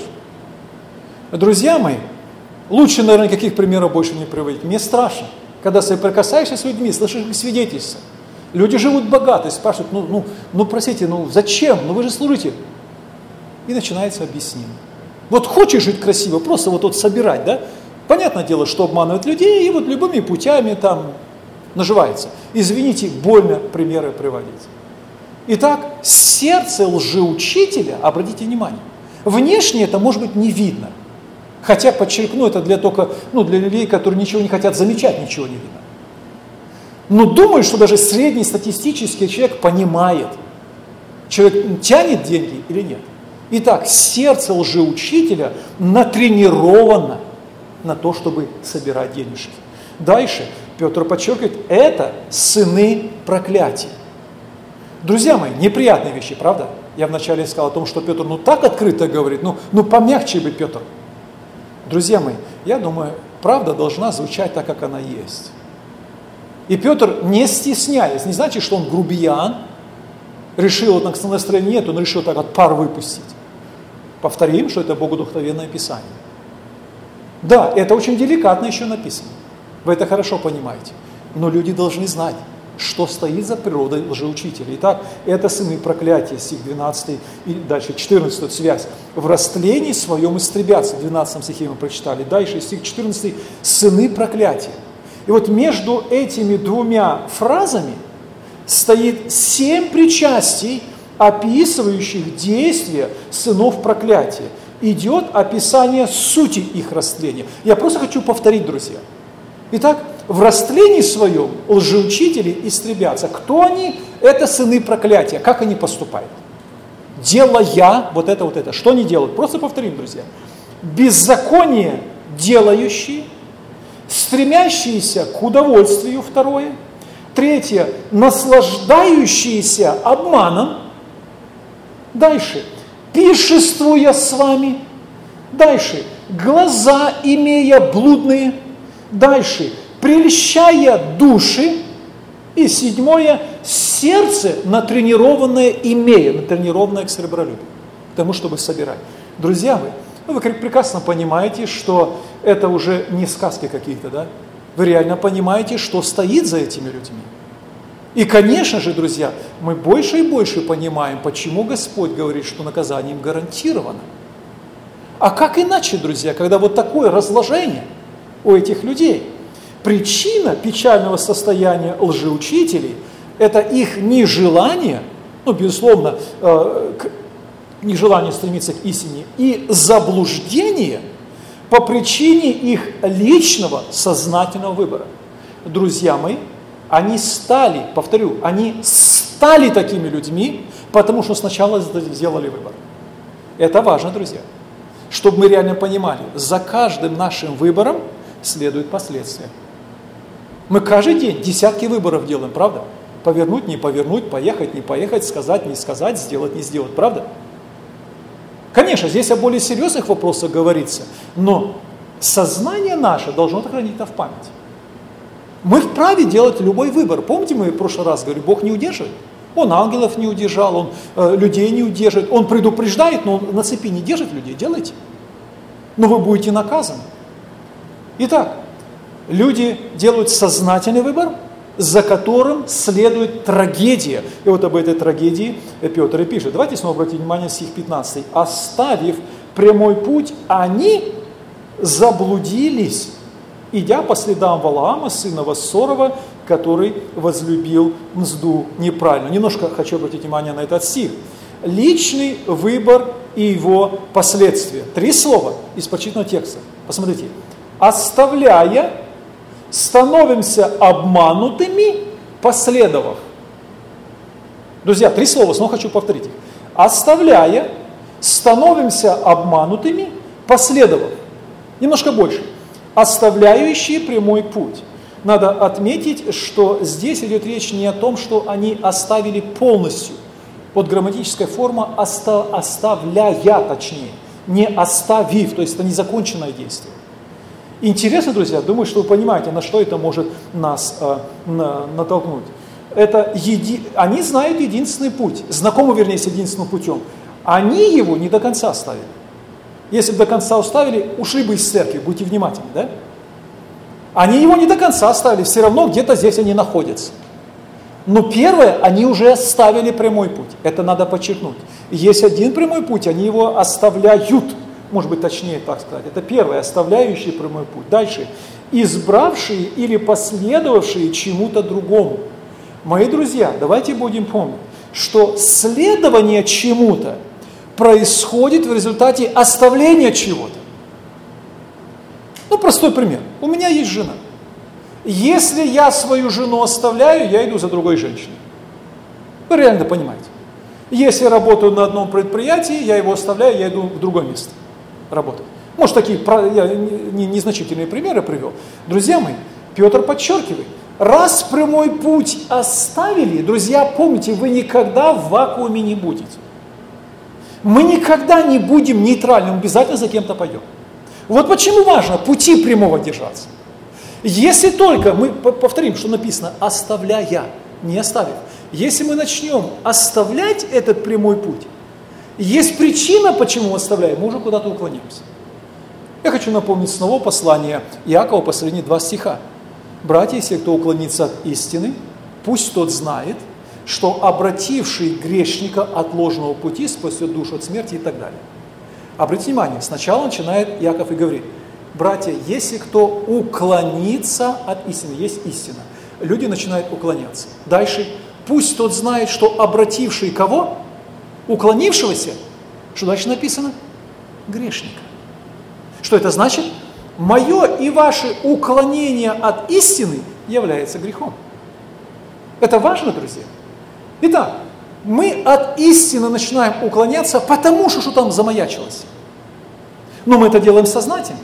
Друзья мои, лучше, наверное, никаких примеров больше не приводить. Мне страшно, когда соприкасаешься с людьми, слышишь их свидетельства. Люди живут богато, и спрашивают, простите, зачем? Вы же служите. И начинается объяснение. Вот хочешь жить красиво, просто вот собирать, да? Понятное дело, что обманывать людей, и вот любыми путями там наживается. Извините, больно примеры приводить. Итак, сердце лжеучителя, обратите внимание, внешне это может быть не видно. Хотя, подчеркну, это для людей, которые ничего не хотят замечать, ничего не видно. Но думаю, что даже среднестатистический человек понимает, человек тянет деньги или нет. Итак, сердце лжеучителя натренировано на то, чтобы собирать денежки. Дальше Петр подчеркивает, это сыны проклятия. Друзья мои, неприятные вещи, правда? Я вначале сказал о том, что Петр так открыто говорит, помягче бы Петр. Друзья мои, я думаю, правда должна звучать так, как она есть. И Петр, не стесняясь, не значит, что он грубиян, решил, вот настроения нет, он решил так вот пар выпустить. Повторим, что это богодухновенное Писание. Да, это очень деликатно еще написано. Вы это хорошо понимаете. Но люди должны знать, что стоит за природой лжеучителя. Итак, это сыны проклятия, стих 12 и дальше 14 связь. В растлении своем истребятся, в 12 стихе мы прочитали. Дальше стих 14, сыны проклятия. И вот между этими двумя фразами стоит 7 причастий, описывающих действия сынов проклятия. Идет описание сути их растления. Я просто хочу повторить, друзья. Итак, в растлении своем лжеучители истребятся. Кто они? Это сыны проклятия. Как они поступают? Делая вот это. Что они делают? Просто повторим, друзья. Беззаконие делающие, стремящиеся к удовольствию, второе. Третье, наслаждающиеся обманом. Дальше, пиршествуя с вами. Дальше, глаза имея блудные. Дальше, прельщая души. И седьмое, сердце натренированное имея, натренированное к сребролюбию, к тому, чтобы собирать. Друзья вы прекрасно понимаете, что это уже не сказки какие-то, да? Вы реально понимаете, что стоит за этими людьми. И, конечно же, друзья, мы больше и больше понимаем, почему Господь говорит, что наказание им гарантировано. А как иначе, друзья, когда вот такое разложение у этих людей? Причина печального состояния лжеучителей – это их нежелание, безусловно, нежелание стремиться к истине, и заблуждение по причине их личного сознательного выбора. Друзья мои, они стали такими людьми, потому что сначала сделали выбор. Это важно, друзья, чтобы мы реально понимали, за каждым нашим выбором следуют последствия. Мы каждый день десятки выборов делаем, правда? Повернуть, не повернуть, поехать, не поехать, сказать, не сказать, сделать, не сделать, правда? Конечно, здесь о более серьезных вопросах говорится, но сознание наше должно хранить это в памяти. Мы вправе делать любой выбор. Помните, мы в прошлый раз говорили, Бог не удерживает? Он ангелов не удержал, Он людей не удерживает, Он предупреждает, но Он на цепи не держит людей, делайте. Но вы будете наказаны. Итак, люди делают сознательный выбор, за которым следует трагедия. И вот об этой трагедии Петр и пишет. Давайте снова обратим внимание на стих 15. «Оставив прямой путь, они заблудились, идя по следам Валаама, сына Вассорова, который возлюбил мзду неправильно». Немножко хочу обратить внимание на этот стих. Личный выбор и его последствия. 3 слова из прочитанного текста. Посмотрите. «Оставляя, становимся обманутыми, последовав». Друзья, 3 слова, снова хочу повторить их. «Оставляя, становимся обманутыми, последовав». Немножко больше. «Оставляющие прямой путь». Надо отметить, что здесь идет речь не о том, что они оставили полностью. Вот грамматическая форма «оставляя», точнее, не «оставив», то есть это незаконченное действие. Интересно, друзья, думаю, что вы понимаете, на что это может нас натолкнуть. Они знают единственный путь, знакомы, вернее, с единственным путем. Они его не до конца оставили. Если бы до конца оставили, ушли бы из церкви, будьте внимательны, да? Они его не до конца оставили, все равно где-то здесь они находятся. Но первое, они уже оставили прямой путь, это надо подчеркнуть. Есть один прямой путь, они его оставляют. Может быть, точнее так сказать. Это первое, оставляющий прямой путь. Дальше. Избравшие или последовавшие чему-то другому. Мои друзья, давайте будем помнить, что следование чему-то происходит в результате оставления чего-то. Простой пример. У меня есть жена. Если я свою жену оставляю, я иду за другой женщиной. Вы реально понимаете. Если я работаю на одном предприятии, я его оставляю, я иду в другое место работать. Может, такие я незначительные примеры привел. Друзья мои, Петр подчеркивает, раз прямой путь оставили, друзья, помните, вы никогда в вакууме не будете. Мы никогда не будем нейтральным, обязательно за кем-то пойдем. Вот почему важно пути прямого держаться. Если только, мы повторим, что написано, оставляя, не оставив. Если мы начнем оставлять этот прямой путь, есть причина, почему мы оставляем, мы уже куда-то уклонимся. Я хочу напомнить снова послание Иакова, последние 2 стиха. «Братья, если кто уклонится от истины, пусть тот знает, что обративший грешника от ложного пути спасет душу от смерти» и так далее. Обратите внимание, сначала начинает Иаков и говорит: братья, если кто уклонится от истины, есть истина, люди начинают уклоняться. Дальше, пусть тот знает, что обративший кого? Уклонившегося. Что дальше написано? Грешника. Что это значит? Мое и ваше уклонение от истины является грехом. Это важно, друзья. Итак, мы от истины начинаем уклоняться, потому что там замаячилось. Но мы это делаем сознательно.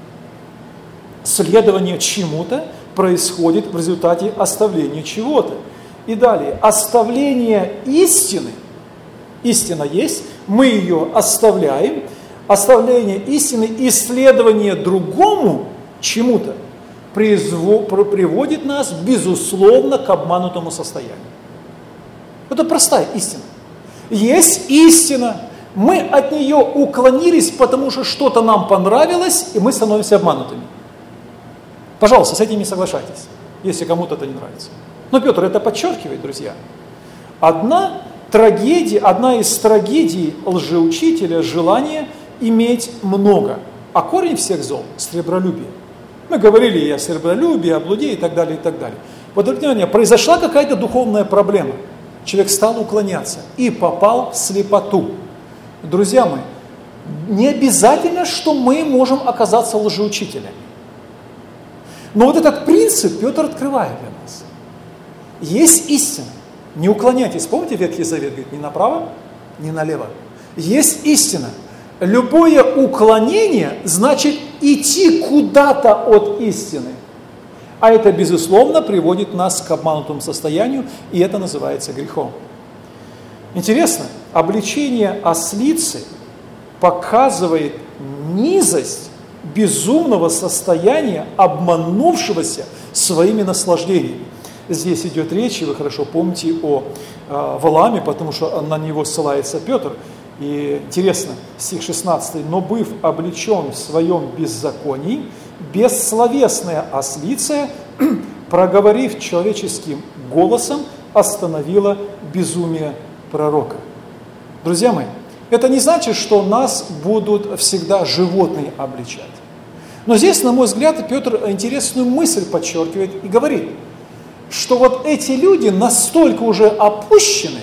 Следование чему-то происходит в результате оставления чего-то. И далее, оставление истины. Истина есть, мы ее оставляем. Оставление истины, исследование другому чему-то приводит нас, безусловно, к обманутому состоянию. Это простая истина. Есть истина, мы от нее уклонились, потому что что-то нам понравилось, и мы становимся обманутыми. Пожалуйста, с этим не соглашайтесь, если кому-то это не нравится. Но Петр это подчеркивает, друзья. Одна из трагедий лжеучителя – желание иметь много. А корень всех зол – сребролюбие. Мы говорили и о сребролюбии, о блуде и так далее, и так далее. Вот, внимание, произошла какая-то духовная проблема. Человек стал уклоняться и попал в слепоту. Друзья мои, не обязательно, что мы можем оказаться лжеучителями. Но вот этот принцип Петр открывает для нас. Есть истина. Не уклоняйтесь. Помните, Ветхий Завет говорит, ни направо, ни налево. Есть истина. Любое уклонение значит идти куда-то от истины. А это, безусловно, приводит нас к обманутому состоянию, и это называется грехом. Интересно, обличение ослицы показывает низость безумного состояния, обманувшегося своими наслаждениями. Здесь идет речь, и вы хорошо помните о Валааме, потому что на него ссылается Петр. И интересно, стих 16. «Но быв облечен в своем беззаконии, бессловесная ослица, проговорив человеческим голосом, остановила безумие пророка». Друзья мои, это не значит, что нас будут всегда животные обличать. Но здесь, на мой взгляд, Петр интересную мысль подчеркивает и говорит, что вот эти люди настолько уже опущены,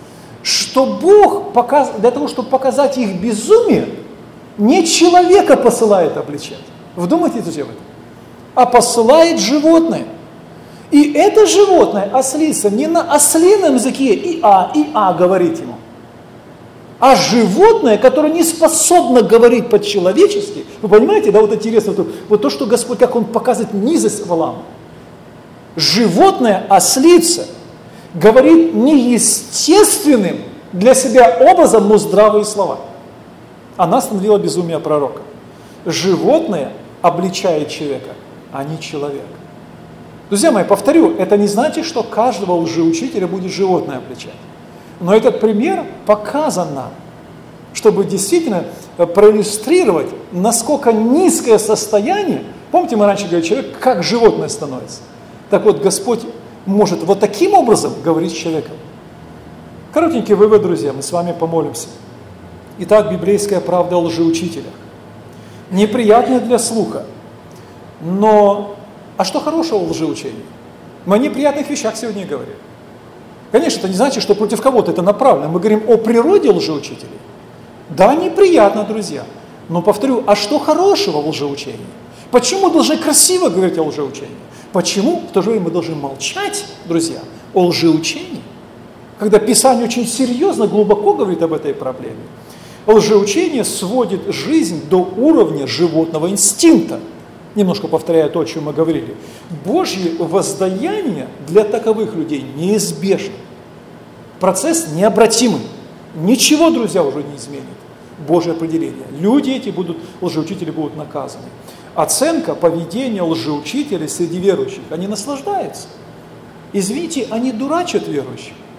что Бог для того, чтобы показать их безумие, не человека посылает обличать. Вдумайтесь, друзья, в это. А посылает животное. И это животное, ослица, не на ослином языке и-а говорит ему, а животное, которое не способно говорить по-человечески. Вы понимаете, да, вот интересно, вот то, что Господь, как Он показывает низость Валаама. Животное, ослица, говорит неестественным для себя образом, но здравые слова. Она остановила безумие пророка. Животное обличает человека, а не человек. Друзья мои, повторю, это не значит, что каждого лжеучителя будет животное обличать. Но этот пример показан нам, чтобы действительно проиллюстрировать, насколько низкое состояние. Помните, мы раньше говорили, человек как животное становится. Так вот, Господь может вот таким образом говорить с человеком. Коротенький вывод, друзья, мы с вами помолимся. Итак, библейская правда о лжеучителях. Неприятная для слуха, но а что хорошего в лжеучении? Мы о неприятных вещах сегодня говорим. Конечно, это не значит, что против кого-то это направлено. Мы говорим о природе лжеучителей. Да, неприятно, друзья. Но повторю, а что хорошего в лжеучении? Почему мы должны красиво говорить о лжеучении? Почему в то же время мы должны молчать, друзья, о лжеучении? Когда Писание очень серьезно, глубоко говорит об этой проблеме. Лжеучение сводит жизнь до уровня животного инстинкта. Немножко повторяя то, о чем мы говорили. Божье воздаяние для таковых людей неизбежно. Процесс необратимый. Ничего, друзья, уже не изменит. Божье определение. Люди эти лжеучители будут наказаны. Оценка поведения лжеучителей среди верующих. Они наслаждаются. Извините, они дурачат верующих.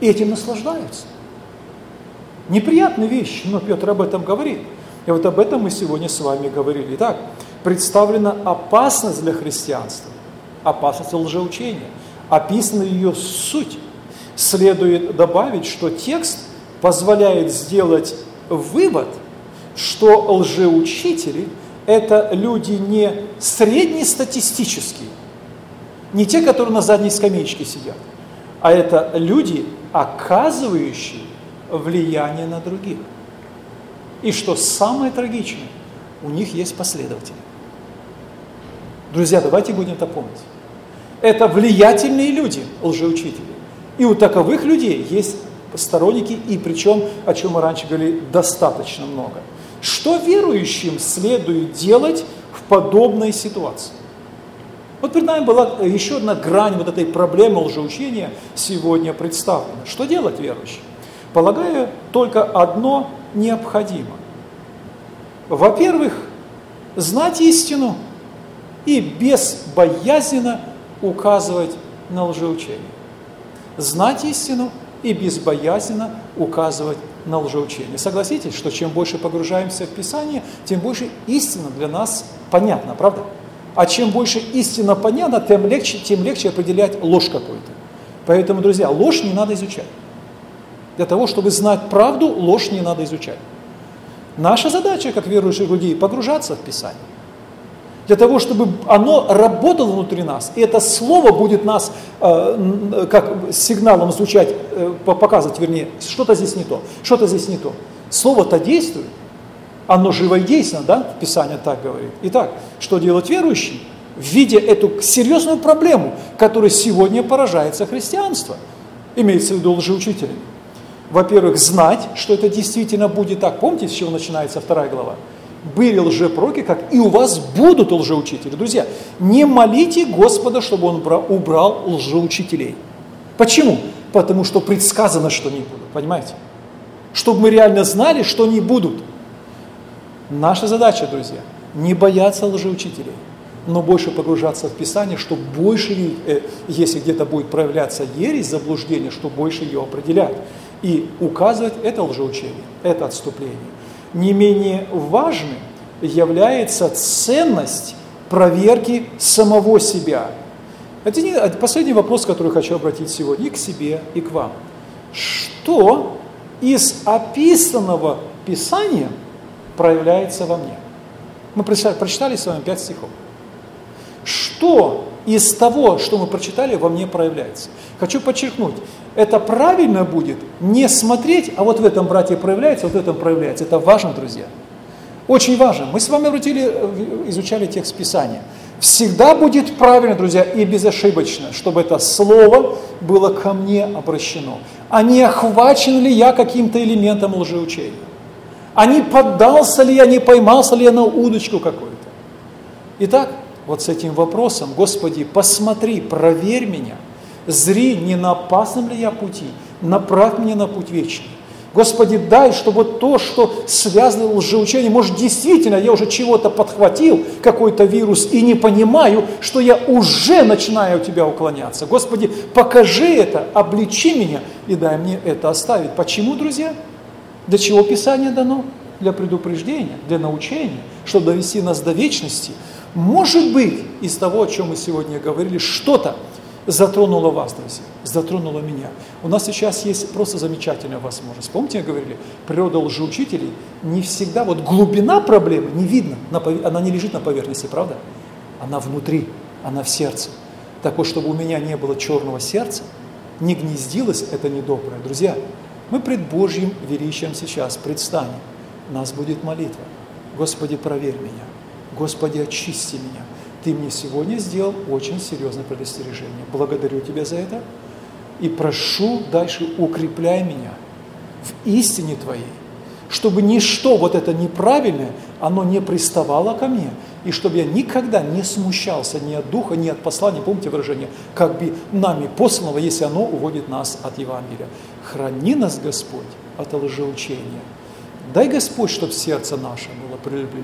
этим наслаждаются. Неприятная вещь, но Петр об этом говорит. И вот об этом мы сегодня с вами говорили. Итак, представлена опасность для христианства, опасность лжеучения, описана ее суть. Следует добавить, что текст позволяет сделать вывод, что лжеучители – это люди не среднестатистические, не те, которые на задней скамеечке сидят, а это люди, оказывающие влияние на других. И что самое трагичное, у них есть последователи. Друзья, давайте будем это помнить. Это влиятельные люди, лжеучители. И у таковых людей есть сторонники, и причем, о чем мы раньше говорили, достаточно много. Что верующим следует делать в подобной ситуации? Вот перед нами была еще одна грань вот этой проблемы лжеучения сегодня представлена. Что делать верующим? Полагаю, только одно необходимо. Во-первых, знать истину и безбоязненно указывать на лжеучение. Знать истину и безбоязненно указывать на лжеучение. Согласитесь, что чем больше погружаемся в Писание, тем больше истина для нас понятна, правда? А чем больше истина понятна, тем легче определять ложь какую-то. Поэтому, друзья, ложь не надо изучать. Для того, чтобы знать правду, ложь не надо изучать. Наша задача, как верующих людей, погружаться в Писание. Для того, чтобы оно работало внутри нас, и это слово будет нас как сигналом звучать, показывать, вернее, что-то здесь не то, что-то здесь не то. Слово-то действует, оно живо и действенно, да, Писание так говорит. Итак, что делать верующий, видя эту серьезную проблему, которая сегодня поражается христианство, имеется в виду лжеучителями? Во-первых, знать, что это действительно будет так. Помните, с чего начинается 2 глава? Были лжепророки, как и у вас будут лжеучители. Друзья, не молите Господа, чтобы Он убрал лжеучителей. Почему? Потому что предсказано, что не будут. Понимаете? Чтобы мы реально знали, что не будут. Наша задача, друзья, не бояться лжеучителей, но больше погружаться в Писание, чтобы больше, если где-то будет проявляться ересь, заблуждение, чтобы больше ее определять. И указывать это лжеучение, это отступление. Не менее важным является ценность проверки самого себя. Это последний вопрос, который хочу обратить сегодня и к себе, и к вам. Что из описанного Писания проявляется во мне? Мы прочитали с вами 5 стихов. Что из того, что мы прочитали, во мне проявляется? Хочу подчеркнуть, это правильно будет не смотреть, а вот в этом братья проявляется, вот в этом проявляется. Это важно, друзья. Очень важно. Мы с вами изучали текст Писания. Всегда будет правильно, друзья, и безошибочно, чтобы это слово было ко мне обращено. А не охвачен ли я каким-то элементом лжеучения? А не поддался ли я, не поймался ли я на удочку какую-то? Итак, вот с этим вопросом, Господи, посмотри, проверь меня, зри, не на опасном ли я пути, направь меня на путь вечный. Господи, дай, чтобы то, что связано с лжеучением, может, действительно я уже чего-то подхватил, какой-то вирус, и не понимаю, что я уже начинаю от Тебя уклоняться. Господи, покажи это, обличи меня и дай мне это оставить. Почему, друзья? Для чего Писание дано? Для предупреждения, для научения, чтобы довести нас до вечности. Может быть, из того, о чем мы сегодня говорили, что-то затронуло вас, друзья, затронуло меня. У нас сейчас есть просто замечательная возможность. Помните, мы говорили, природа лжеучителей не всегда, вот глубина проблемы не видно, она не лежит на поверхности, правда? Она внутри, она в сердце. Так вот, чтобы у меня не было черного сердца, не гнездилось это недоброе. Друзья, мы пред Божьим величием сейчас предстанем. У нас будет молитва. Господи, проверь меня. Господи, очисти меня. Ты мне сегодня сделал очень серьезное предостережение. Благодарю Тебя за это и прошу дальше укрепляй меня в истине Твоей, чтобы ничто вот это неправильное, оно не приставало ко мне, и чтобы я никогда не смущался ни от Духа, ни от послания, помните выражение, как бы нами посланного, если оно уводит нас от Евангелия. Храни нас, Господь, от лжеучения. Дай, Господь, чтобы сердце наше было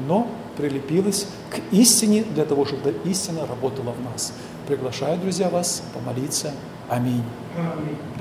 прилепилось к истине, для того, чтобы истина работала в нас. Приглашаю, друзья, вас помолиться. Аминь.